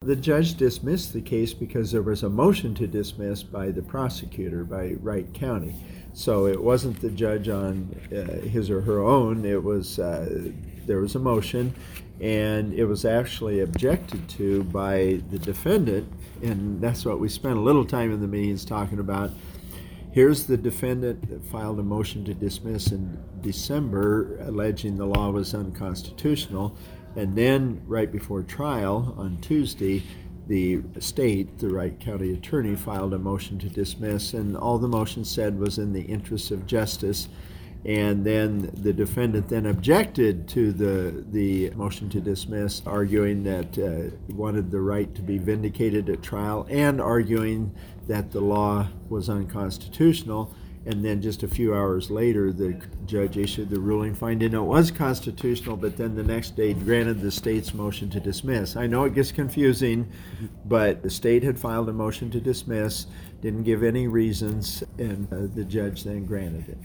the judge dismissed the case because there was a motion to dismiss by the prosecutor, by Wright County. So it wasn't the judge on his or her own. It was there was a motion, and it was actually objected to by the defendant, and that's what we spent a little time in the meetings talking about. Here's the defendant that filed a motion to dismiss in December alleging the law was unconstitutional, and then right before trial on Tuesday, the state, the Wright County attorney, filed a motion to dismiss, and all the motion said was in the interest of justice. And then the defendant then objected to the motion to dismiss, arguing that wanted the right to be vindicated at trial and arguing that the law was unconstitutional. And then just a few hours later, the judge issued the ruling finding it was constitutional, but then the next day granted the state's motion to dismiss. I know it gets confusing, but the state had filed a motion to dismiss, didn't give any reasons, and the judge then granted it.